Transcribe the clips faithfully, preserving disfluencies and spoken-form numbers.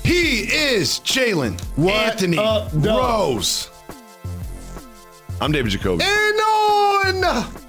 He is Jalen Anthony up, dog? Rose. I'm David Jacoby. And on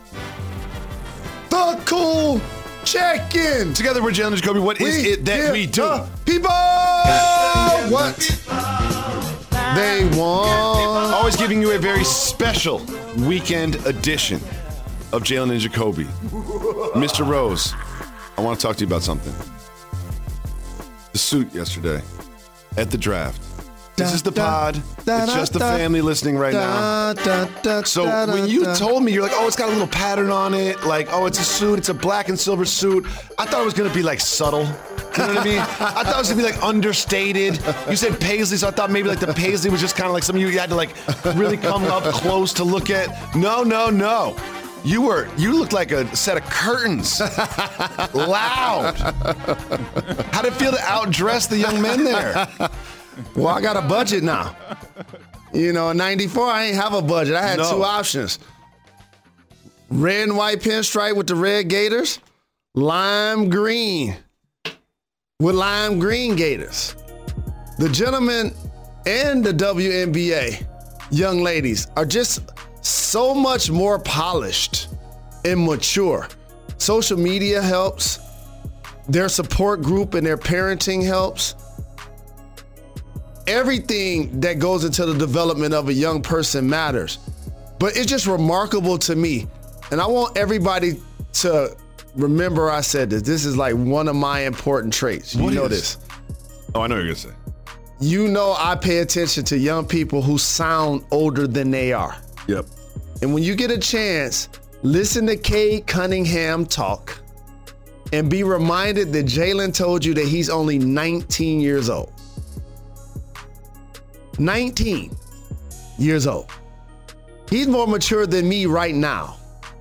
the cool check-in. Together we're Jalen Jacoby. What is We it that give we do? the people what they want. Always giving you a very special weekend edition of Jalen and Jacoby. Mister Rose, I want to talk to you about something. The suit yesterday at the draft. This is the pod. It's just the family listening right now. So when you told me, you're like, oh, it's got a little pattern on it. Like, oh, it's a suit. It's a black and silver suit. I thought it was going to be like subtle. You know what I mean? I thought it was going to be like understated. You said paisley, so I thought maybe like the paisley was just kind of like something you had to like really come up close to look at. No, no, no. You were, you looked like a set of curtains. Loud. How'd it feel to outdress the young men there? Well, I got a budget now. You know, in ninety-four, I ain't have a budget. I had No. two options. Red and white pinstripe with the red gators, lime green with lime green gators. The gentlemen and the W N B A, young ladies, are just so much more polished and mature. Social media helps. Their support group and their parenting helps. Everything that goes into the development of a young person matters. But it's just remarkable to me. And I want everybody to remember I said this. This is like one of my important traits. You What know is? this. Oh, I know what you're going to say. You know I pay attention to young people who sound older than they are. Yep. And when you get a chance, listen to Cade Cunningham talk and be reminded that Jalen told you that he's only nineteen years old. nineteen years old. He's more mature than me right now.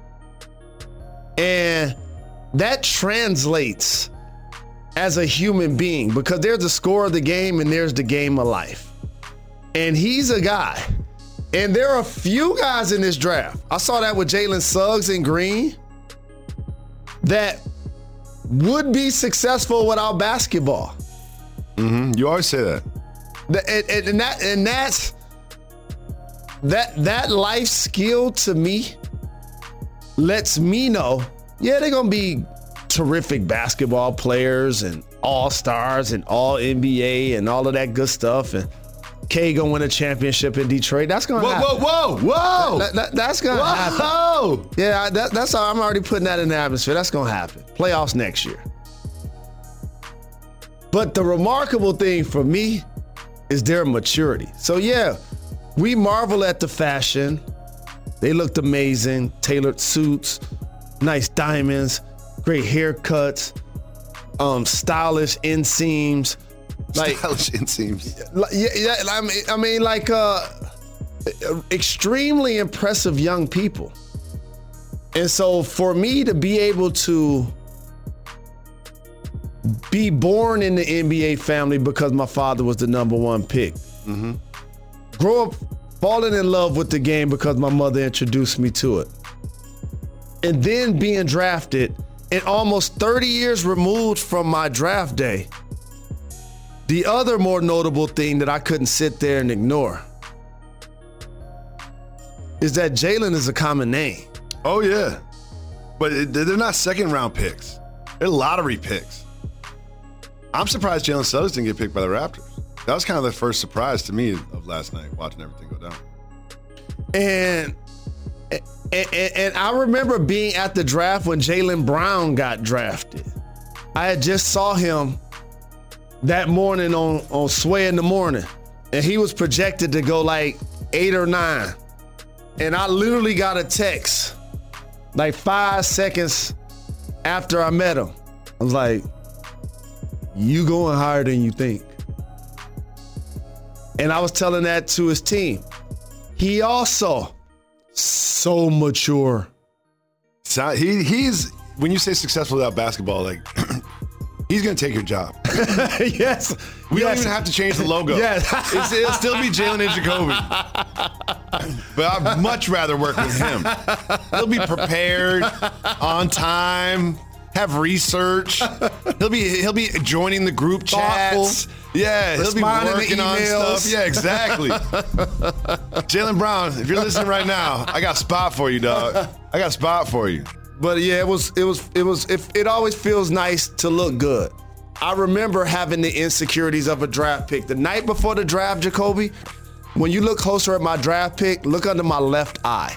And that translates as a human being because there's the score of the game and there's the game of life. And he's a guy. And there are a few guys in this draft. I saw that with Jalen Suggs and Green that would be successful without basketball. Mm-hmm. You always say that. The- And, and, and that and that's that that life skill to me lets me know, yeah, they're gonna be terrific basketball players and all-stars and all N B A and all of that good stuff. And K gonna win a championship in Detroit. That's gonna Whoa, happen. whoa, whoa, whoa. That- that- that's gonna happen. Whoa. Yeah, that, that's how I'm already putting that in the atmosphere. That's gonna happen. Playoffs next year. But the remarkable thing for me is their maturity. So yeah, we marvel at the fashion. They looked amazing. Tailored suits, nice diamonds, great haircuts, um, stylish inseams. Like, Stylish inseams. like, yeah, yeah, I mean, I mean, like, uh, extremely impressive young people. And so for me to be able to be born in the N B A family because my father was the number one pick. Mm-hmm. Grow up falling in love with the game because my mother introduced me to it. And then being drafted and almost thirty years removed from my draft day. The other more notable thing that I couldn't sit there and ignore is that Jalen is a common name. Oh, yeah. But it, they're not second round picks. They're lottery picks. I'm surprised Jalen Suggs didn't get picked by the Raptors. That was kind of the first surprise to me of last night, watching everything go down. And and, and, and I remember being at the draft when Jaylen Brown got drafted. I had just saw him that morning on, on Sway in the Morning, and he was projected to go like eight or nine. And I literally got a text like five seconds after I met him. I was like, you going higher than you think. And I was telling that to his team. He also so mature. So he he's when you say successful without basketball, like he's gonna take your job. Yes. We yes. don't even have to change the logo. Yes. It's, it'll still be Jalen and Jacoby. But I'd much rather work with him. He'll be prepared, on time, have research. He'll be he'll be joining the group chats. Thoughtful. Yeah, he'll be Responding to working on emails. stuff. Yeah, exactly. Jaylen Brown, if you're listening right now, I got a spot for you, dog. I got a spot for you. But yeah, it was, it was, it was, it, it always feels nice to look good. I remember having the insecurities of a draft pick. The night before the draft, Jacoby, when you look closer at my draft pick, look under my left eye.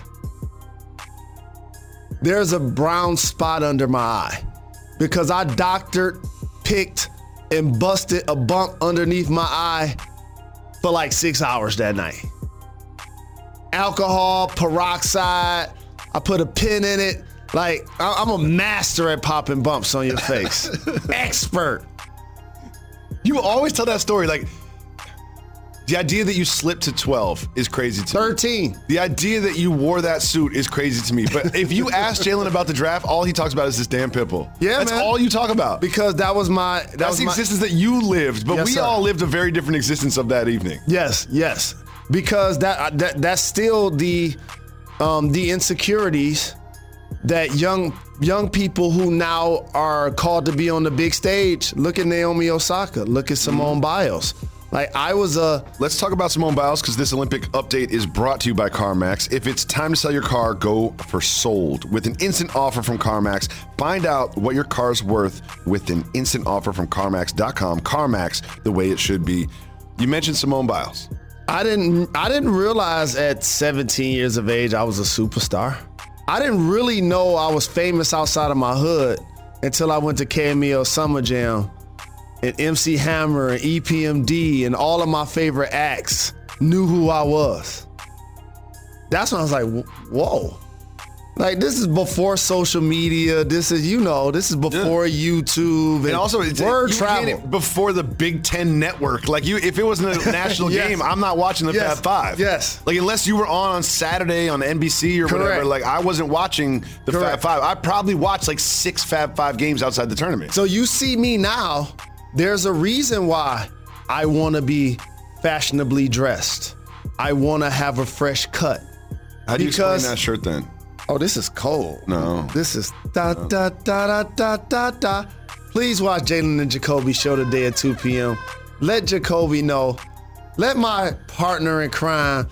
There's a brown spot under my eye because I doctored, picked, and busted a bump underneath my eye for like six hours that night. Alcohol, peroxide, I put a pin in it. Like, I'm a master at popping bumps on your face. Expert. You always tell that story. Like, the idea that you slipped to twelve is crazy to me. thirteen. The idea that you wore that suit is crazy to me. But if you ask Jaylen about the draft, all he talks about is this damn pimple. Yeah, That's man. all you talk about. Because that was my... That That's was the my, existence that you lived. But Yes, we sir. all lived a very different existence of that evening. Yes, yes. Because that, that that's still the um, the insecurities that young young people who now are called to be on the big stage. Look at Naomi Osaka. Look at Simone Biles. Like, I was a... Let's talk about Simone Biles because this Olympic update is brought to you by CarMax. If it's time to sell your car, go for sold. With an instant offer from CarMax, find out what your car's worth with an instant offer from CarMax dot com. CarMax, the way it should be. You mentioned Simone Biles. I didn't I didn't realize at seventeen years of age I was a superstar. I didn't really know I was famous outside of my hood until I went to K M E L Summer Jam, and M C Hammer and E P M D and all of my favorite acts knew who I was. That's when I was like, whoa. Like, this is before social media. This is, you know, this is before yeah. YouTube. And, and also, it's, word you travel. It before the Big Ten Network. Like, you, if it wasn't a national yes. game, I'm not watching the yes. Fab Five. Yes. Like, unless you were on on Saturday on N B C or Correct. whatever, like, I wasn't watching the Correct. Fab Five. I probably watched like six Fab Five games outside the tournament. So you see me now, there's a reason why I want to be fashionably dressed. I want to have a fresh cut. How do you because, explain that shirt then? Oh, this is cold. No. This is da da da da da da da. Please watch Jaylen and Jacoby show today at two p.m. Let Jacoby know. Let my partner in crime,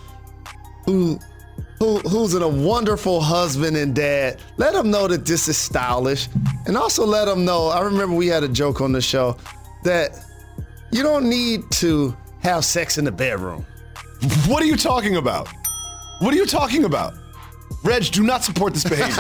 who who who's a wonderful husband and dad, let him know that this is stylish. And also let him know, I remember we had a joke on the show, that you don't need to have sex in the bedroom. What are you talking about? What are you talking about? Reg, do not support this behavior.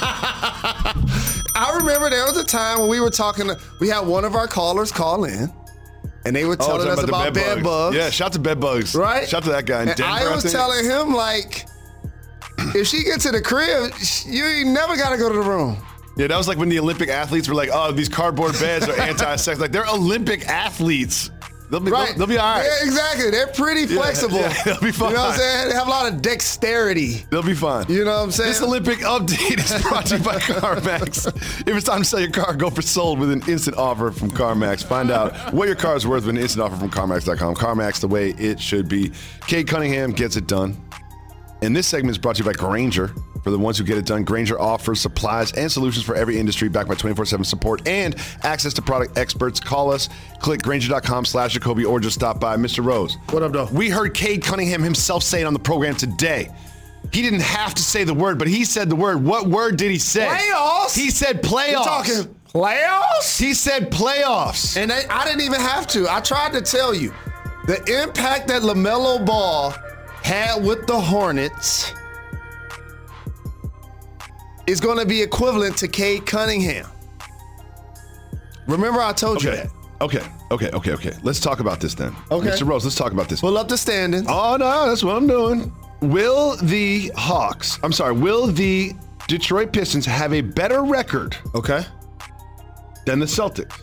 I remember there was a time when we were talking, to, we had one of our callers call in, and they were telling oh, us about, about bed, bed bugs. Yeah, shout to bed bugs. Right? Shout to that guy in and Denver. I was I telling him, like, if she gets to the crib, you ain't never got to go to the room. Yeah, that was like when the Olympic athletes were like, oh, these cardboard beds are anti-sex. Like, they're Olympic athletes. They'll be, right. they'll, they'll be all right. Yeah, exactly. They're pretty flexible. Yeah, yeah, they'll be fine. You know what I'm saying? They have a lot of dexterity. They'll be fine. You know what I'm saying? This Olympic update is brought to you by CarMax. If it's time to sell your car, go for sold with an instant offer from CarMax. Find out what your car is worth with an instant offer from CarMax dot com. CarMax, the way it should be. Cade Cunningham gets it done. And this segment is brought to you by Grainger. For the ones who get it done, Grainger offers supplies and solutions for every industry, backed by twenty-four seven support and access to product experts. Call us, click Grainger.com slash Jacoby, or just stop by. Mister Rose. What up, though? We heard Cade Cunningham himself say it on the program today. He didn't have to say the word, but he said the word. What word did he say? Playoffs? He said playoffs. You're talking playoffs? He said playoffs. And they, I didn't even have to. I tried to tell you. The impact that LaMelo Ball had with the Hornets is going to be equivalent to Cade Cunningham. Remember I told okay. you that. Okay, okay, okay, okay. Let's talk about this then. Okay. Mister Rose, let's talk about this. Pull up the standings. Oh, no, that's what I'm doing. Will the Hawks, I'm sorry, will the Detroit Pistons have a better record Okay. than the Celtics?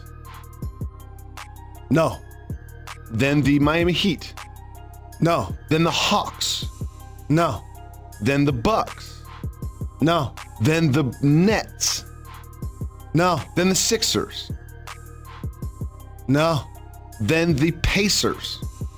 No. Than the Miami Heat? No. Than the Hawks? No. Than the Bucks? No. Than the Nets? No. Than the Sixers? No. Than the Pacers?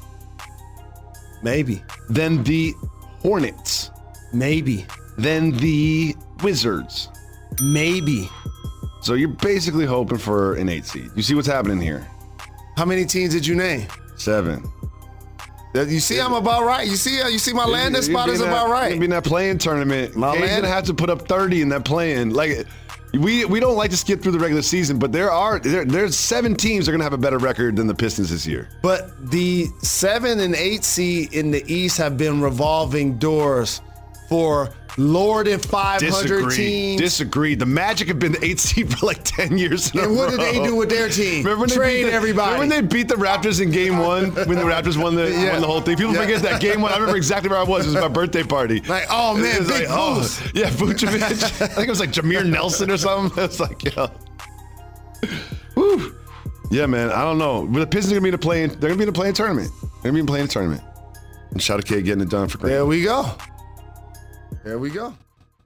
Maybe. Than the Hornets? Maybe. Than the Wizards? Maybe. So you're basically hoping for an eight seed. You see what's happening here? How many teams did you name? Seven. You see, I'm about right. You see, you see, my landing spot is about right. You're gonna be in that playing tournament. My He's land- gonna have to put up thirty in that playing. Like, we we don't like to skip through the regular season, but there are there, there's seven teams that are gonna have a better record than the Pistons this year. But the seven and eight seed in the East have been revolving doors for lower than five hundred Disagree. teams. Disagree. The Magic have been the eight seed for like ten years in a And what row. did they do with their team? Remember when they Trade beat the, everybody. Remember when they beat the Raptors in game one? When the Raptors won the Yeah. won the whole thing? People Yeah. forget that game one. I remember exactly where I was. It was my birthday party. Like, oh, man, It was big like, oh, Vuce. yeah, Vucevic. I think it was like Jameer Nelson or something. It's like, yeah. Whew. Yeah, man. I don't know. But the Pistons are gonna be in the playing. They're gonna be in the playing tournament. They're gonna be in the playing tournament. And shout out to K getting it done for Green. There we go. There we go.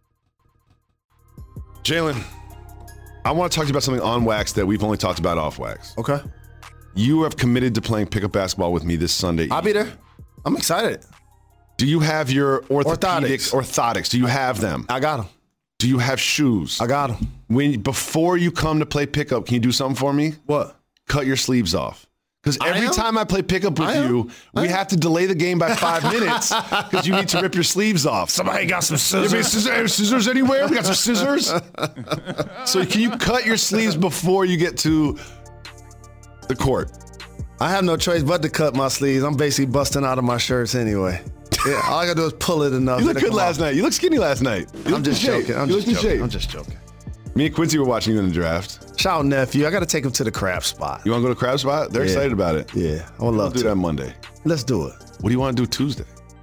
Jalen, I want to talk to you about something on wax that we've only talked about off wax. Okay. You have committed to playing pickup basketball with me this Sunday. I'll be there. I'm excited. Do you have your Orthotics. orthopedics, orthotics? Do you have them? I got them. Do you have shoes? I got them. When before you come to play pickup, can you do something for me? What? Cut your sleeves off. Because I every am? time I play pickup with I am? you, I we am? have to delay the game by five minutes because you need to rip your sleeves off. Somebody got some You have any scissors. scissors, scissors anywhere? We got some scissors. So can you cut your sleeves before you get to the court? I have no choice but to cut my sleeves. I'm basically busting out of my shirts anyway. Yeah, all I gotta do is pull it enough. You look It'll good come last off. night. You look skinny last night. You I'm look just in shape. joking. I'm you just look in joking. shape. I'm just joking. Me and Quincy were watching you in the draft. Shout out nephew. I gotta take him to the crab spot. You want to go to Crab Spot? They're Yeah. excited about it. Yeah, I would We'll love do to. that Monday. Let's do it. What do you want to do Tuesday?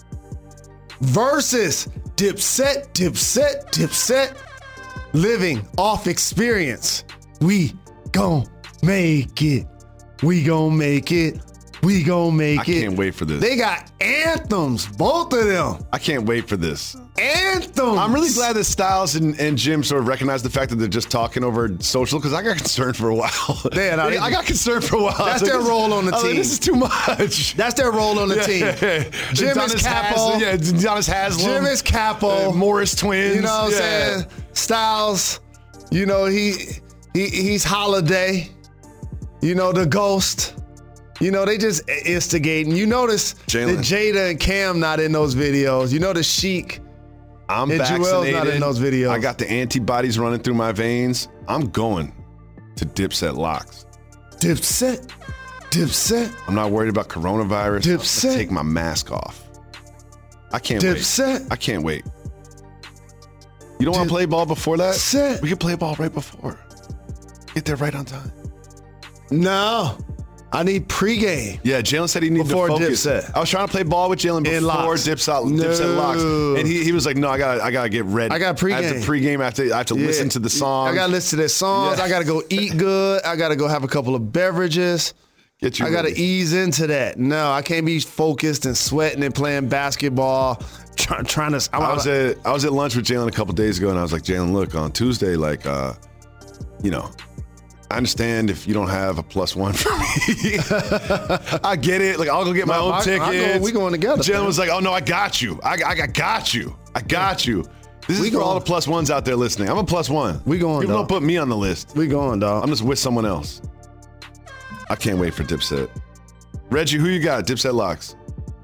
Versus Dipset, Dipset, Dipset. Living off experience. We gon' make it. We gon' make it. We gon' make I it. can't wait for this. They got anthems, both of them. I can't wait for this. Anthems. I'm really glad that Styles and, and Jim sort of recognize the fact that they're just talking over social because I got concerned for a while. Yeah, no, they- I got concerned for a while. That's I was like, their this- role on the I was like, team. this is too much. That's their role on the Yeah, team. yeah, yeah. Jim is Adonis capo. Haslam, yeah, Adonis Haslam. Jim is capo. uh, Morris twins. You know what I'm yeah. saying? Styles, you know, he, he he's Holiday. You know, the Ghost. You know, they just instigating. You notice Jalen. that Jada and Cam not in those videos. You know the Sheik. I'm And Joel's vaccinated. not in those videos. I got the antibodies running through my veins. I'm going to Dipset Locks. Dipset. Dipset. I'm not worried about coronavirus. Dipset. I'm gonna take my mask off. I can't wait. Dipset. I can't wait. You don't want Dip- to play ball before that? Set. We can play ball right before. Get there right on time. No. I need pregame. Yeah, Jalen said he needed Before to focus. Dipset. I was trying to play ball with Jalen In before locks. Dipset, No. Dipset Locks, and he, he was like, "No, I got I got to get ready. I got I have to pregame. pregame. I have to I have to Yeah. listen to the song. I gotta listen to their songs. Yeah. I gotta go eat good. I gotta go have a couple of beverages. Get you I gotta ready. ease into that. No, I can't be focused and sweating and playing basketball. Try, trying to. I'm, I was at I was at lunch with Jalen a couple days ago, and I was like, Jalen, look, on Tuesday, like, uh, you know, I understand if you don't have a plus one for me. I get it. Like, I'll go get my No, own I- I go- tickets. we going together, Jalen man. was like, oh no, I got you. I, I, I got you. I got you. This We is for all going- the plus ones out there listening. I'm a plus one. We going, People dog. don't put me on the list. we going, dog. I'm just with someone else. I can't wait for Dipset. Reggie, who you got? Dipset Locks.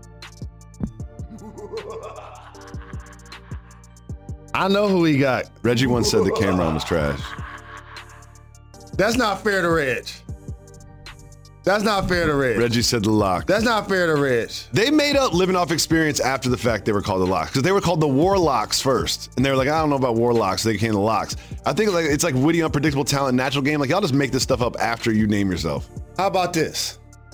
I know who he got. Reggie once said the Cameron was trash. That's not fair to Reg. That's not fair to Reg. Reggie said the Lock. That's not fair to Reg. They made up living off experience after the fact they were called the Locks because they were called the Warlocks first, and they were like, I don't know about Warlocks, so they became the Locks. I think like it's like witty, unpredictable talent, natural game. Like y'all just make this stuff up after you name yourself. How about this?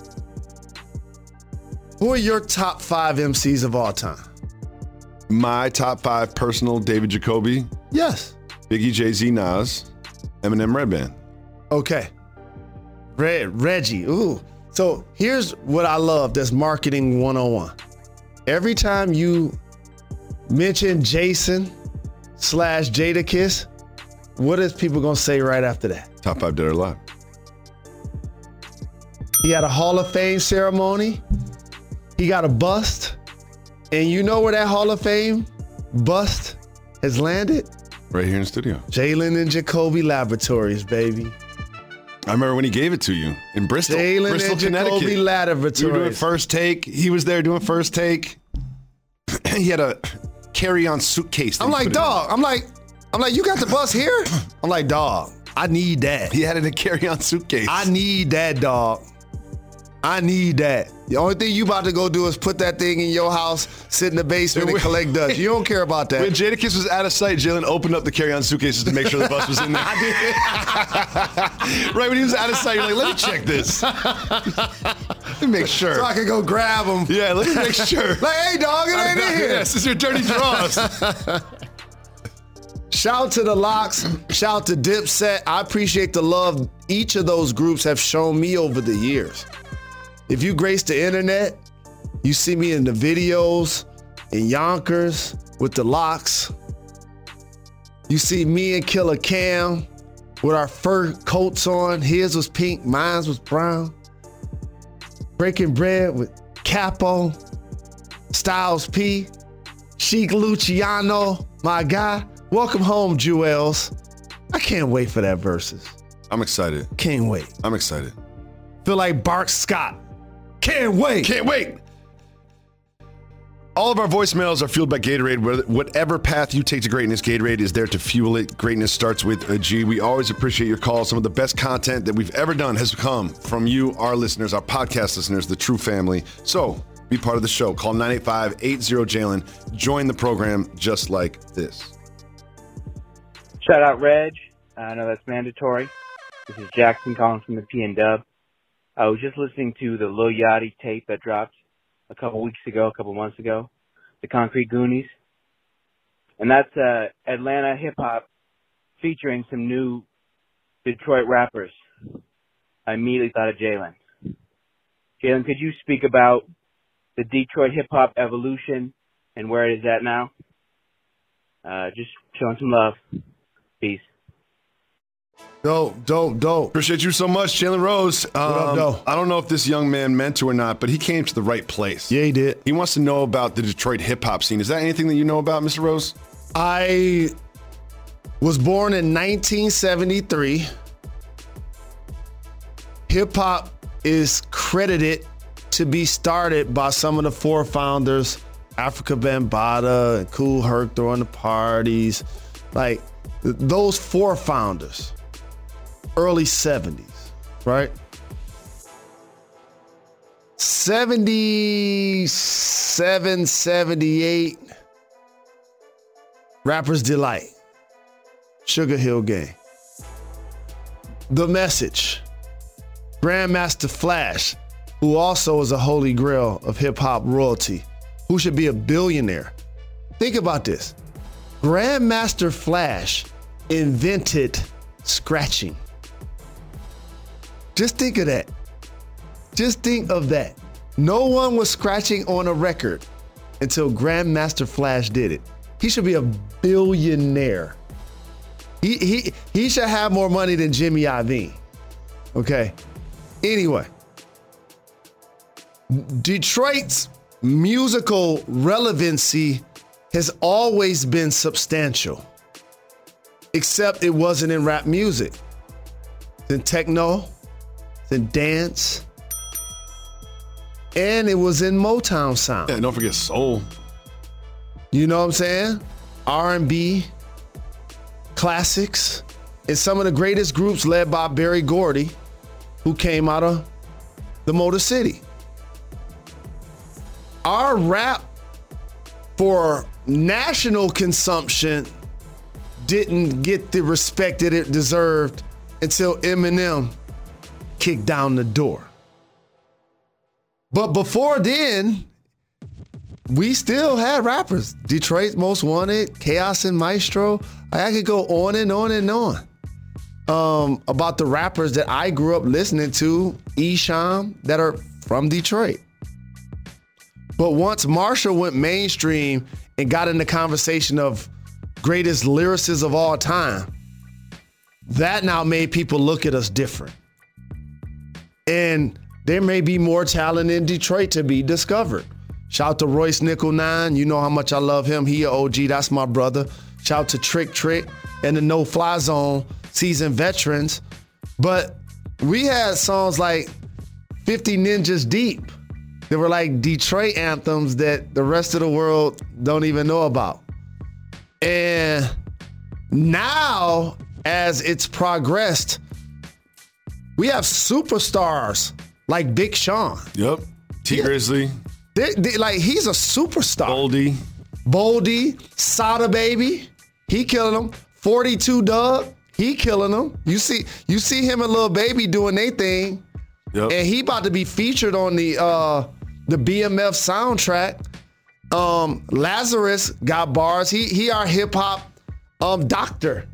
Who are your top five M Cs of all time? My top five personal: David Jacoby, Yes. Biggie, Jay Z, Nas, Eminem, Redman. Okay. Red Reggie. Ooh. So here's what I love that's marketing one oh one. Every time you mention Jason slash Jadakiss, what is people gonna say right after that? Top five dead or alive. He had a Hall of Fame ceremony. He got a bust. And you know where that Hall of Fame bust has landed? Right here in the studio. Jalen and Jacoby Laboratories, baby. I remember when he gave it to you in Bristol, Jalen Bristol, and Connecticut. Jacoby Laboratories. We were doing First Take. He was there doing First Take. He had a carry-on suitcase. I'm like, dog. I'm like, I'm like, you got the bus here? I'm like, dog, I need that. He had it in a carry-on suitcase. I need that, dog. I need that. The only thing you about to go do is put that thing in your house, sit in the basement, and collect dust. You don't care about that. When Jadakiss was out of sight, Jalen opened up the carry-on suitcases to make sure the bus was in there. I did. Right when he was out of sight, you're like, let me check this. Let me make sure. So I can go grab them. Yeah, let me make sure. Like, hey, dog, it ain't in here. Yes, this is your dirty draws. Shout to the Locks. Shout to Dipset. I appreciate the love each of those groups have shown me over the years. If you grace the internet, you see me in the videos in Yonkers with the Locks. You see me and Killer Cam with our fur coats on. His was pink, mine was brown. Breaking bread with Capo, Styles P, Chic Luciano, my guy. Welcome home, Jewels. I can't wait for that versus. I'm excited. Can't wait. I'm excited. Feel like Bart Scott. Can't wait. Can't wait. All of our voicemails are fueled by Gatorade. Whatever path you take to greatness, Gatorade is there to fuel it. Greatness starts with a G. We always appreciate your calls. Some of the best content that we've ever done has come from you, our listeners, our podcast listeners, the true family. So be part of the show. Call nine eight five, eight zero, Jalen. Join the program just like this. Shout out, Reg. I know that's mandatory. This is Jackson calling from the P and Dub. I was just listening to the Lil Yachty tape that dropped a couple weeks ago, a couple months ago, the Concrete Goonies. And that's uh, Atlanta hip-hop featuring some new Detroit rappers. I immediately thought of Jalen. Jalen, could you speak about the Detroit hip-hop evolution and where it is at now? Uh, just showing some love. Peace. Dope, dope, dope. Appreciate you so much, Jalen Rose. Um, what up, though? I don't know if this young man meant to or not, but he came to the right place. Yeah, he did. He wants to know about the Detroit hip-hop scene. Is that anything that you know about, Mister Rose? I was born in nineteen seventy-three. Hip-hop is credited to be started by some of the four founders, Africa Bambaataa and Kool Herc throwing the parties. Like, those four founders. Early seventies, right? seventy-seven, seventy-eight, Rapper's Delight, Sugar Hill Gang, The Message, Grandmaster Flash, who also is a holy grail of hip hop royalty, who should be a billionaire. Think about this. Grandmaster Flash invented scratching. Just think of that. Just think of that. No one was scratching on a record until Grandmaster Flash did it. He should be a billionaire. He he he should have more money than Jimmy Iovine. Okay. Anyway, Detroit's musical relevancy has always been substantial, except it wasn't in rap music. It's in techno, it's in dance, and it was in Motown sound. Yeah, don't forget soul. You know what I'm saying? R and B, classics, and some of the greatest groups led by Berry Gordy, who came out of the Motor City. Our rap for national consumption didn't get the respect that it deserved until Eminem kicked down the door. But before then, we still had rappers. Detroit's Most Wanted, Chaos and Maestro. I could go on and on and on um, about the rappers that I grew up listening to, Esham, that are from Detroit. But once Marshall went mainstream and got in the conversation of greatest lyricists of all time, that now made people look at us different. And there may be more talent in Detroit to be discovered. Shout out to Royce Nickel Nine. You know how much I love him. He a O G. That's my brother. Shout out to Trick Trick and the No Fly Zone seasoned veterans. But we had songs like fifty Ninjas Deep. They were like Detroit anthems that the rest of the world don't even know about. And now, as it's progressed, we have superstars like Big Sean. Yep. T Yeah. Grizzly. They, they, like, he's a superstar. Boldy. Boldy, Sada Baby, he killing them. forty-two Doug, he killing them. You see, you see him and Lil Baby doing their thing, Yep. and he about to be featured on the uh, the B M F soundtrack. Um, Lazarus got bars. He he our hip hop um doctor.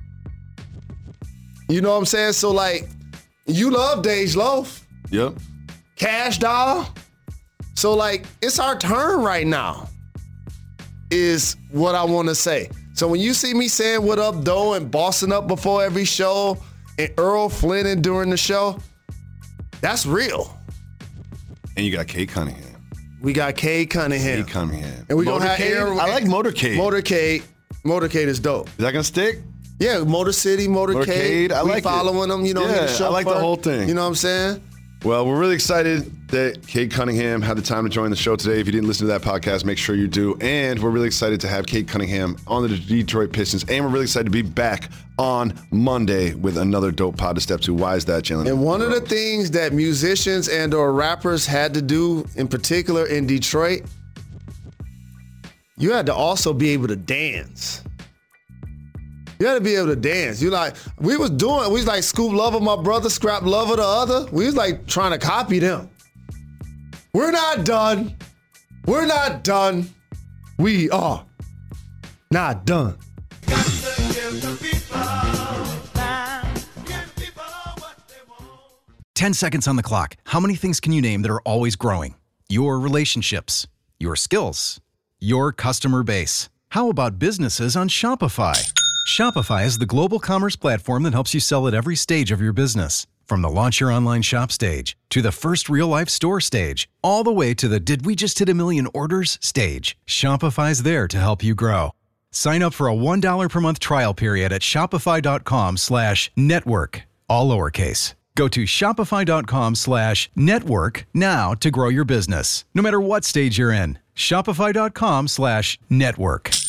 You know what I'm saying? So like, you love Dej Loaf, Yep. Cash Doll. So like, it's our turn right now, is what I want to say. So when you see me saying what up, though, and bossing up before every show, and Earl Flynn during the show, that's real. And you got Kate Cunningham. We got Cade Cunningham. Kate Cunningham. And we gonna have Motorcade? Aaron- I like Motorcade. Motorcade. Motorcade is dope. Is that gonna stick? Yeah, Motor City, Motorcade. Motorcade, I we like it. following them, you know. Yeah, hit the I like the chauffeur, whole thing. You know what I'm saying? Well, we're really excited that Kate Cunningham had the time to join the show today. If you didn't listen to that podcast, make sure you do. And we're really excited to have Kate Cunningham on the Detroit Pistons. And we're really excited to be back on Monday with another dope pod to step to. Why is that, Jalen? And one of the things that musicians and or rappers had to do, in particular in Detroit, you had to also be able to dance. You had to be able to dance. You like, we was doing, we was like Scoop Lover, my brother, Scrap Lover, the other. We was like trying to copy them. We're not done. We're not done. We are not done. ten seconds on the clock. How many things can you name that are always growing? Your relationships, your skills, your customer base. How about businesses on Shopify? Shopify is the global commerce platform that helps you sell at every stage of your business. From the launch your online shop stage, to the first real life store stage, all the way to the did we just hit a million orders stage. Shopify's there to help you grow. Sign up for a one dollar per month trial period at shopify.com slash network, all lowercase. Go to shopify.com slash network now to grow your business, no matter what stage you're in. Shopify.com slash network.